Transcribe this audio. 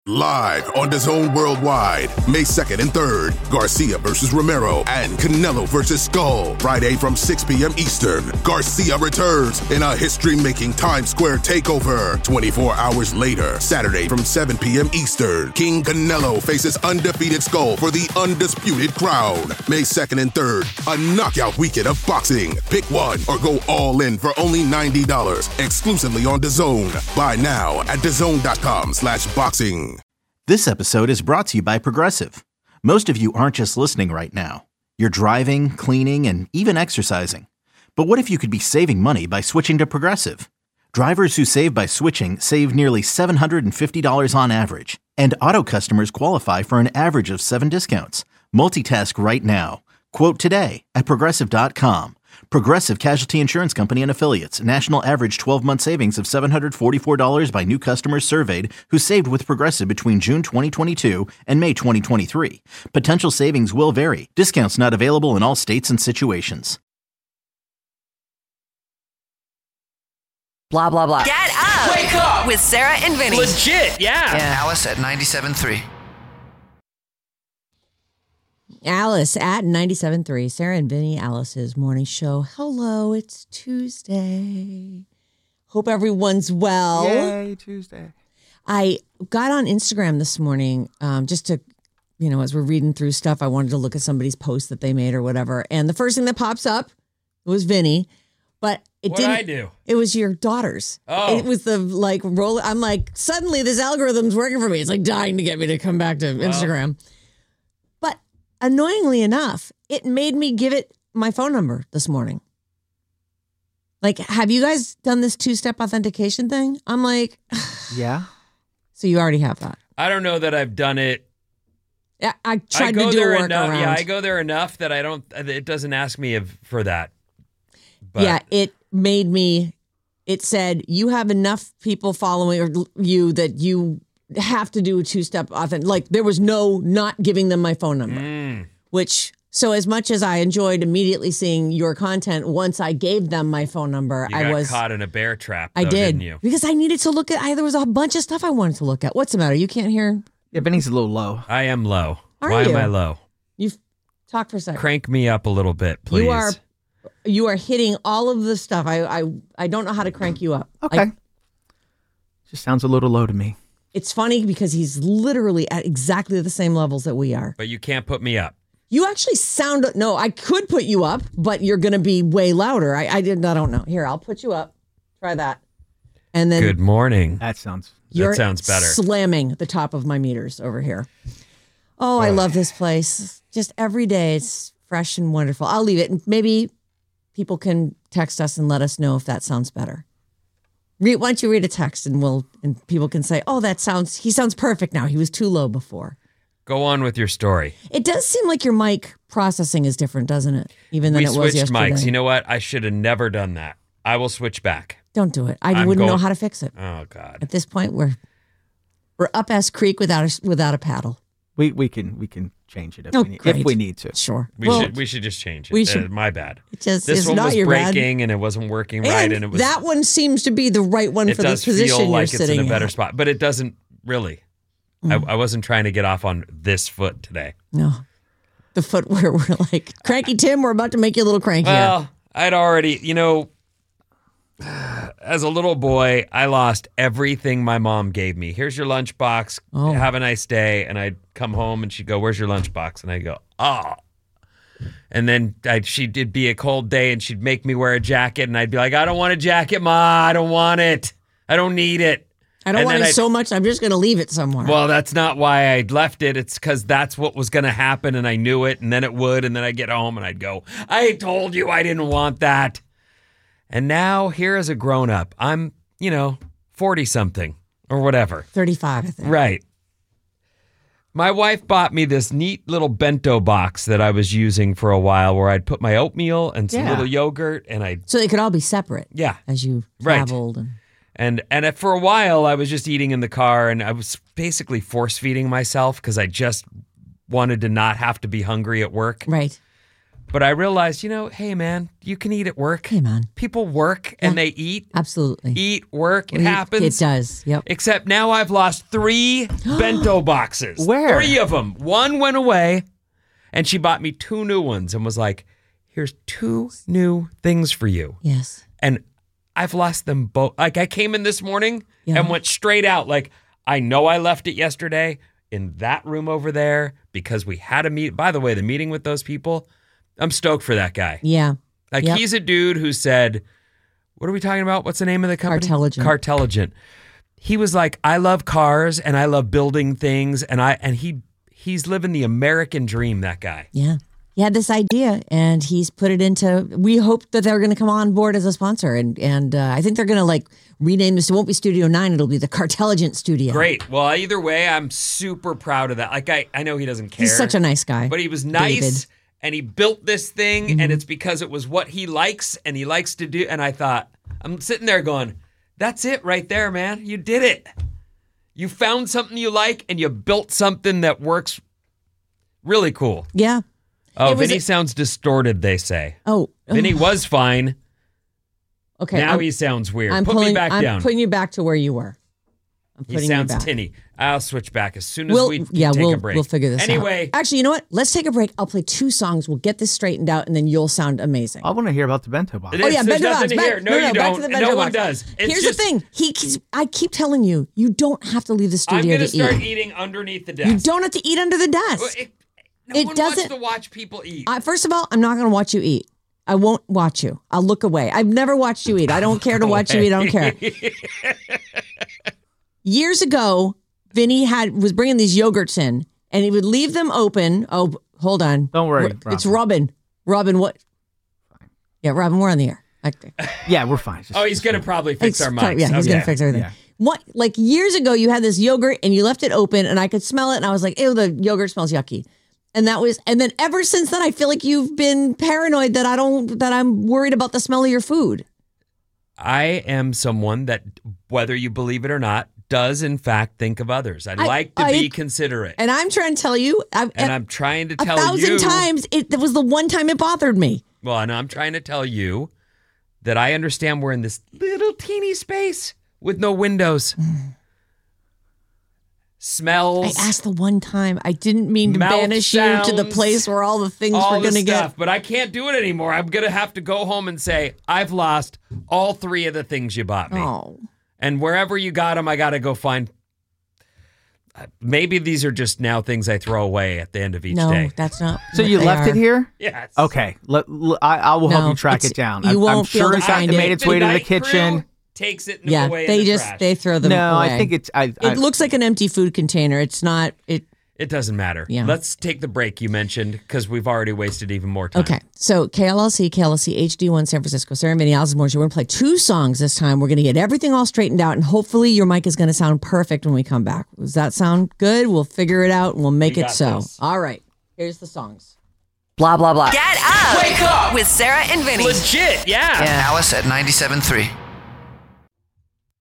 Live on DAZN Worldwide, May 2nd and 3rd, Garcia versus Romero and Canelo versus Skull. Friday from 6 p.m. Eastern, Garcia returns in a history-making Times Square takeover. 24 hours later, Saturday from 7 p.m. Eastern, King Canelo faces undefeated Skull for the undisputed crown. May 2nd and 3rd, a knockout weekend of boxing. Pick one or go all in for only $90, exclusively on DAZN. Buy now at DAZN.com/boxing. This episode is brought to you by Progressive. Most of you aren't just listening right now. You're driving, cleaning, and even exercising. But what if you could be saving money by switching to Progressive? Drivers who save by switching save nearly $750 on average. And auto customers qualify for an average of 7 discounts. Multitask right now. Quote today at Progressive.com. Progressive Casualty Insurance Company and Affiliates. National average 12-month savings of $744 by new customers surveyed who saved with Progressive between June 2022 and May 2023. Potential savings will vary. Discounts not available in all states and situations. Blah, blah, blah. Get up! Wake up! With Sarah and Vinny. Legit, yeah. Alice at 97.3. Alice at 97.3. Sarah and Vinny, Alice's morning show. Hello, it's Tuesday. Hope everyone's well. Yay, Tuesday. I got on Instagram this morning just to, as we're reading through stuff, I wanted to look at somebody's post that they made or whatever. And the first thing that pops up was Vinny. But it didn't. What'd I do? It was your daughters. Oh. It was the roll. I'm like, suddenly this algorithm's working for me. It's like dying to get me to come back to Instagram. But annoyingly enough, it made me give it my phone number this morning. Like, have you guys done this 2-step authentication thing? I'm like, Yeah. So you already have that. I don't know that I've done it. Yeah, I tried to do a workaround. Yeah, I go there enough that it doesn't ask me for that. But yeah, it made me, it said, you have enough people following you that you have to do a 2-step authentication. Like, there was no not giving them my phone number. Which, so as much as I enjoyed immediately seeing your content, once I gave them my phone number, you got caught in a bear trap, though, I did. didn't you? Because I needed to look at, there was a bunch of stuff I wanted to look at. What's the matter? You can't hear? Yeah, Vinny's a little low. I am low. Why am I low? You've talked for a second. Crank me up a little bit, please. You are hitting all of the stuff. I don't know how to crank you up. Okay. Just sounds a little low to me. It's funny because he's literally at exactly the same levels that we are. But you can't put me up. You actually sound, no, I could put you up, but you're going to be way louder. I don't know. Here, I'll put you up. Try that. And then Good morning. That sounds better. Slamming the top of my meters over here. Oh, I love this place. Just every day it's fresh and wonderful. I'll leave it. And maybe people can text us and let us know if that sounds better. Why don't you read a text and people can say, oh, he sounds perfect now. He was too low before. Go on with your story. It does seem like your mic processing is different, doesn't it? Even than it was We switched yesterday. mics. You know what? I should have never done that. I will switch back. Don't do it. I wouldn't know how to fix it. Oh, God. At this point, we're up ass creek without a paddle. we can change it if we need to. Sure. We should just change it. My bad. This one not was your breaking bad. and it wasn't working right, and it was that one seems to be the right one for the position it does feel like you're it's sitting in a better at. spot, but it doesn't really. I wasn't trying to get off on this foot today. No, the foot where we're like, cranky Tim, we're about to make you a little crankier. Well, I'd already, as a little boy, I lost everything my mom gave me. Here's your lunchbox. Oh. Have a nice day. And I'd come home and she'd go, where's your lunchbox? And I'd go, oh. And then it'd be a cold day and she'd make me wear a jacket. And I'd be like, I don't want a jacket, Ma. I don't want it. I don't need it. I don't want it so much, I'm just going to leave it somewhere. Well, that's not why I left it. It's because that's what was going to happen, and I knew it, and then it would, and then I'd get home, and I'd go, I told you I didn't want that. And now, here as a grown-up, I'm, 40-something or whatever. 35, I think. Right. My wife bought me this neat little bento box that I was using for a while where I'd put my oatmeal and some little yogurt, and So they could all be separate. Yeah. As you Right. traveled. And for a while, I was just eating in the car, and I was basically force-feeding myself because I just wanted to not have to be hungry at work. Right. But I realized, hey, man, you can eat at work. Hey, man. People work and they eat. Absolutely. Eat, work. It happens. It does. Yep. Except now I've lost 3 bento boxes. Where? 3 of them. 1 went away, and she bought me 2 new ones and was like, here's 2 new things for you. Yes. And I've lost them both. Like, I came in this morning and went straight out. Like, I know I left it yesterday in that room over there because we had a meet. By the way, the meeting with those people, I'm stoked for that guy. Yeah. Like, he's a dude who said, what are we talking about? What's the name of the company? Cartelligent. He was like, I love cars and I love building things. And he's living the American dream, that guy. Yeah. He had this idea and he's put it into, we hope that they're going to come on board as a sponsor. And I think they're going to rename this. It won't be Studio 9. It'll be the Cartelligent Studio. Great. Well, either way, I'm super proud of that. Like, I know he doesn't care. He's such a nice guy. But he was nice. David. And he built this thing, and it's because it was what he likes, and he likes to do. And I thought, I'm sitting there going, that's it right there, man. You did it. You found something you like, and you built something that works really cool. Yeah. Oh, Vinny sounds distorted, they say. Oh. Vinny was fine. Okay. Now he sounds weird. I'm Put me back down. I'm putting you back to where you were. He sounds tinny. I'll switch back as soon as we take a break. We'll figure this out. Anyway. Actually, you know what? Let's take a break. I'll play 2 songs. We'll get this straightened out, and then you'll sound amazing. I want to hear about the bento box. There's bento box. nothing here. No, you back don't. to the bento No box. one does. Here's the thing. I keep telling you, you don't have to leave the studio I'm going to to start eat. eating underneath the desk. You don't have to eat under the desk. No one wants to watch people eat. First of all, I'm not going to watch you eat. I won't watch you. I'll look away. I've never watched you eat. I don't care to watch you eat. I don't care. Years ago, Vinny was bringing these yogurts in, and he would leave them open. Oh, hold on. Don't worry. It's Robin. Robin, what? Fine. Yeah, Robin, we're on the air. Yeah, we're fine. He's going to probably fix our mics. Yeah, he's going to fix everything. Yeah. Like years ago, you had this yogurt, and you left it open, and I could smell it, and I was like, ew, the yogurt smells yucky. And then ever since then, I feel like you've been paranoid that I'm worried about the smell of your food. I am someone that, whether you believe it or not, does in fact think of others. I like to be considerate. And I'm trying to tell you. I'm trying to tell you. 1,000 times, it was the one time it bothered me. Well, I know I'm trying to tell you that I understand we're in this little teeny space with no windows. Smells. I asked the one time. I didn't mean to banish you to the place where all the things we're going to get. But I can't do it anymore. I'm going to have to go home and say, I've lost all 3 of the things you bought me. Oh. And wherever you got them, I got to go find. Maybe these are just now things I throw away at the end of each day. No, that's not. So you left it here? Yes. Okay. I will help you track it down. You won't I'm sure it's made its way to the kitchen. Takes it away in the trash. They throw them away. No, I think it's. It looks like an empty food container. It's not. It doesn't matter. Yeah. Let's take the break you mentioned because we've already wasted even more time. Okay. So KLLC HD1 San Francisco, Sarah and Vinny, Alice Morris. We're going to play 2 songs this time. We're going to get everything all straightened out, and hopefully your mic is going to sound perfect when we come back. Does that sound good? We'll figure it out and we'll make it so. This. All right. Here's the songs. Blah, blah, blah. Get up! Wake up! With Sarah and Vinny. Legit, yeah. Alice at 97.3.